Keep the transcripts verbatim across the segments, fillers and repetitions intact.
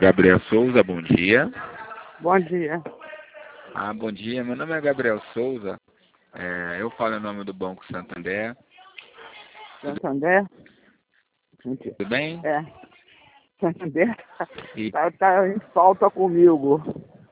Gabriel Souza, bom dia. Bom dia. Ah, bom dia. Meu nome é Gabriel Souza. É, eu falo em nome do Banco Santander. Santander? Tudo bem? É. Santander E... tá, tá em falta comigo.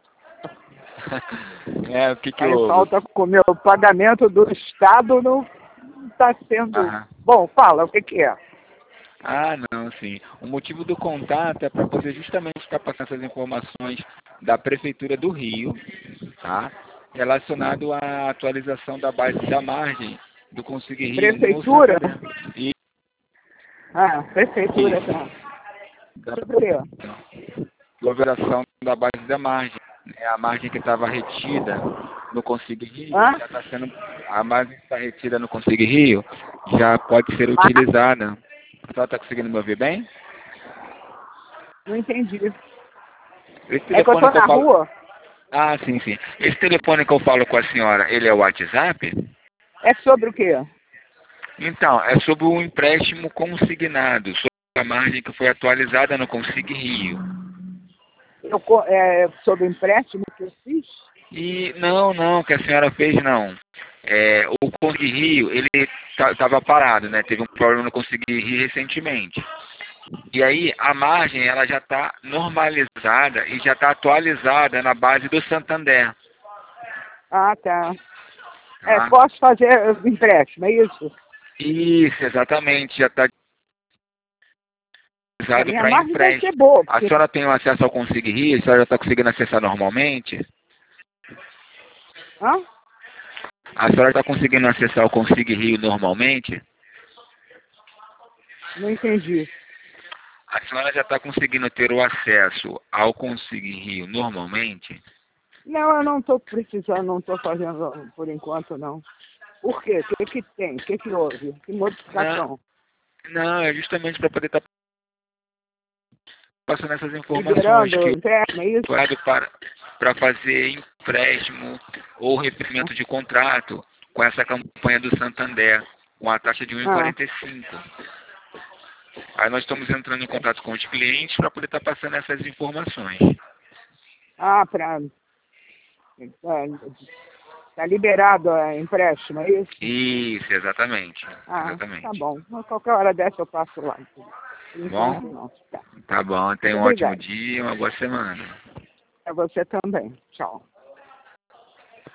é, o que que Tá em houve? falta comigo. O pagamento do Estado não está sendo... Ah, Bom, fala, o que que é? ah, não, sim. O motivo do contato é para você justamente estar passando essas informações da Prefeitura do Rio, tá? Relacionado à atualização da base da margem do Consigo Rio no Prefeitura? Santander. E Ah, Prefeitura, isso, tá. da Sobre o quê? atualização da base da margem. É a margem que estava retida no Consigo Rio, Hã? já está sendo, a margem que está retida no Consigo Rio já pode ser Ah, utilizada. A pessoa está conseguindo me ouvir bem? não entendi. Esse É que eu telefone tô que eu na falo... rua? Ah, sim, sim. Esse telefone que eu falo com a senhora, ele é o WhatsApp? É sobre o quê? Então, é sobre o empréstimo consignado, sobre a margem que foi atualizada no Consigo Rio. Eu, co- é sobre o empréstimo que eu fiz? E não, não, que a senhora fez não. É, o Consigo Rio, ele estava parado, né? Teve um problema no Consigo Rio recentemente. E aí a margem ela já está normalizada e já está atualizada na base do Santander. Ah, tá. É, Tá? posso fazer empréstimo, é isso? Isso, exatamente, já está É, atualizado minha para margem deve ser empréstimo. boa, A porque... senhora tem o acesso ao Consigo Rio? A senhora já está conseguindo acessar normalmente? Hã? A senhora está conseguindo acessar o Consigo Rio normalmente? Não entendi. A senhora já está conseguindo ter o acesso ao Consigo Rio normalmente? Não, eu não estou precisando, não estou fazendo por enquanto, não. Por quê? O que que tem? O que que houve? Que Não, modificação? não, é justamente para poder estar passando essas informações Liberando que o empréstimo, é isso? o para para fazer empréstimo ou referimento de contrato com essa campanha do Santander, com a taxa de um vírgula Ah, quarenta e cinco. Aí nós estamos entrando em contato com os clientes para poder estar passando essas informações. ah para... Está liberado o empréstimo, é isso? Isso, exatamente. Ah, tá Exatamente. bom. A qualquer hora dessa eu passo lá. Por enquanto Bom? não. Tá. Tá bom, tenha Muito um ótimo obrigada. dia e uma boa semana. A você também. Tchau.